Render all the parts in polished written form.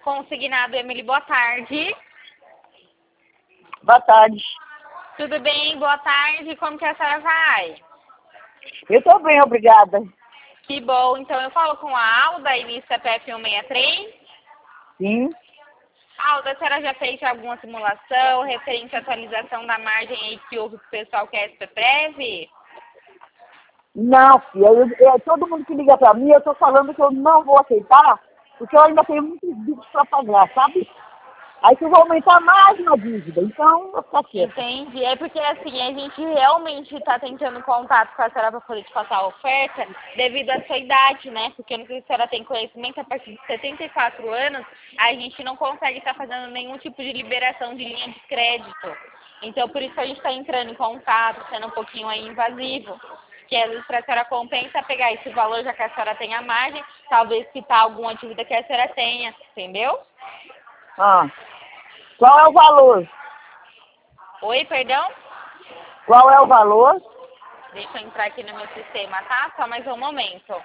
Consignado, Emily, boa tarde. Boa tarde. Tudo bem? Boa tarde. Como que a senhora vai? Eu estou bem, obrigada. Que bom. Então, eu falo com a Alda, início CPF 163. Sim. Alda, a senhora já fez alguma simulação referente à atualização da margem aí que houve para o pessoal que é SPPrev? Não, filha, todo mundo que liga para mim, eu estou falando que eu não vou aceitar, porque eu ainda tenho muitos dívidas para pagar, sabe? Aí que eu vou aumentar mais uma dívida, então eu vou ficar quieta. Entendi. É porque assim, a gente realmente está tentando contato com a senhora para poder te passar a oferta devido à sua idade, né? Porque não sei se a senhora tem conhecimento, a partir de 74 anos, a gente não consegue estar fazendo nenhum tipo de liberação de linha de crédito. Então, por isso que a gente está entrando em contato, sendo um pouquinho aí invasivo. Que às vezes para a senhora compensa pegar esse valor, já que a senhora tem a margem, talvez quitar alguma dívida que a senhora tenha, entendeu? Ah, qual é o valor? Oi, perdão? Qual é o valor? Deixa eu entrar aqui no meu sistema, tá? Só mais um momento.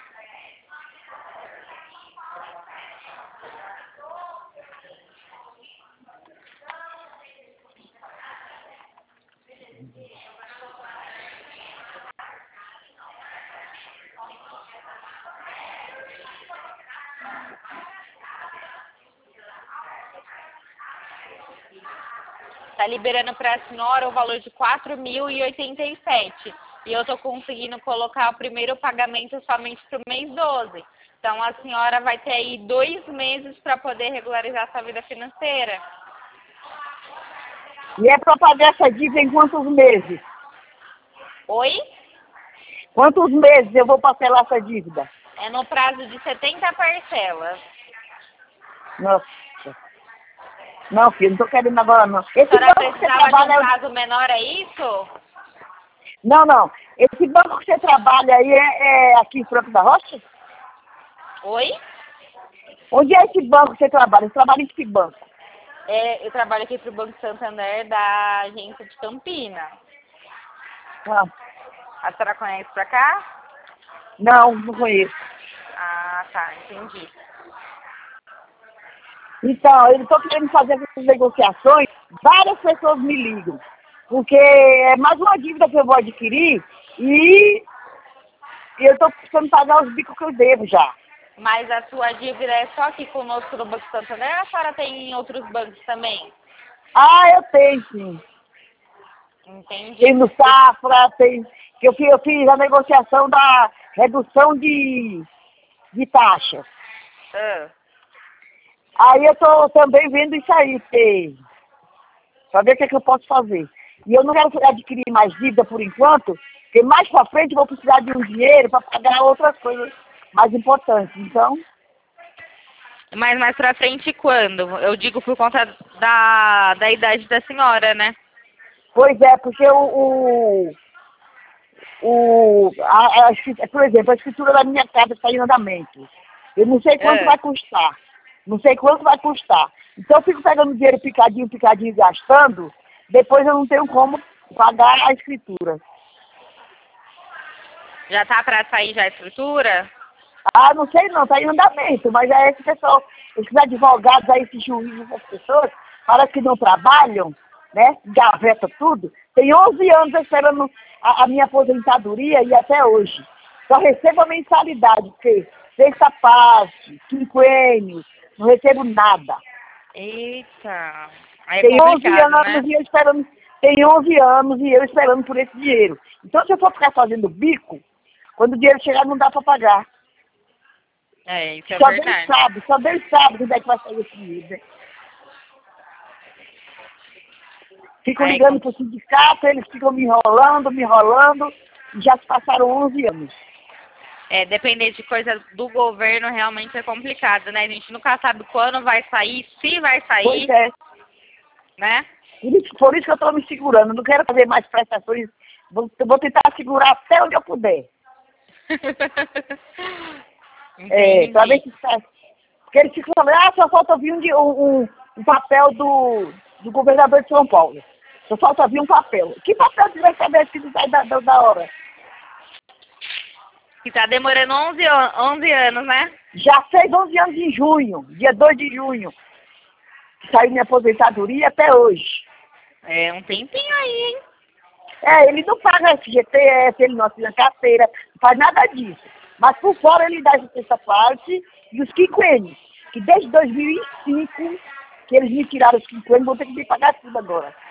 Tá liberando para a senhora o valor de R$ 4.087. E eu tô conseguindo colocar o primeiro pagamento somente para o mês 12. Então a senhora vai ter aí 2 meses para poder regularizar sua vida financeira. E é para pagar essa dívida em quantos meses? Oi? Quantos meses eu vou parcelar essa dívida? É no prazo de 70 parcelas. Nossa. Não, filho, não estou querendo agora não. A Esse senhora banco que você precisava de um trabalha... prazo menor, é isso? Não, não. Esse banco que você trabalha aí é aqui em Franco da Rocha? Oi? Onde é esse banco que você trabalha? Você trabalha em que banco? Eu trabalho aqui pro Banco Santander da agência de Campina. Ah, A senhora conhece pra cá? não conheço. Ah, tá, entendi. Então, eu estou querendo fazer essas negociações, várias pessoas me ligam, porque é mais uma dívida que eu vou adquirir e eu estou precisando pagar os bicos que eu devo já. Mas a sua dívida é só aqui conosco no Banco Santander ou a senhora tem em outros bancos também? Ah, eu tenho sim. Entendi. Tem no Safra, tem. Eu fiz a negociação da redução de taxas. Ah, Aí eu estou também vendo isso aí, para ver o que é que eu posso fazer. E eu não quero adquirir mais dívida por enquanto, porque mais para frente eu vou precisar de um dinheiro para pagar outras coisas mais importantes. Então, mas mais pra frente quando? Eu digo por conta da idade da senhora, né? pois é, porque por exemplo, a escritura da minha casa está em andamento. Eu não sei quanto Ah, vai custar. Não sei quanto vai custar. Então eu fico pegando dinheiro picadinho, picadinho e gastando, depois eu não tenho como pagar a escritura. já tá pra sair já a estrutura? Ah, não sei não, está em andamento, mas é esse pessoal, esses advogados aí, esses juízes, essas pessoas, parece que não trabalham, né? Gaveta tudo. Tem 11 anos esperando a minha aposentadoria e até hoje. Só recebo a mensalidade, porque sexta parte, quinquênio, não recebo nada. Eita, aí é Tem 11 complicado, né? anos e eu esperando, tem 11 anos e eu esperando por esse dinheiro. Então se eu for ficar fazendo bico, quando o dinheiro chegar não dá para pagar. É, isso é Só Deus verdade. sabe, só Deus sabe onde é que vai sair esse dinheiro, né? Fico Aí, ligando pro sindicato, eles ficam me enrolando, e já se passaram 11 anos. depender de coisa do governo realmente é complicado, né? A gente nunca sabe quando vai sair, se vai Pois sair, é, né? por isso que eu estou me segurando, não quero fazer mais prestações, vou tentar segurar até onde eu puder. Para ver Entendi. se sai. Porque eles ficam falando, só falta vir um papel do governador de São Paulo. Só falta vir um papel. Que papel que vai saber se sai da hora? Que tá demorando 11 anos, né? Já fez 11 anos em junho, dia 2 de junho. Saiu minha aposentadoria até hoje. É um tempinho aí, hein? Ele não paga FGTS, ele não assina carteira, não faz nada disso. Mas por fora ele dá essa parte e os quinquênios, que desde 2005, que eles me tiraram os quinquênios, vão ter que me pagar tudo agora.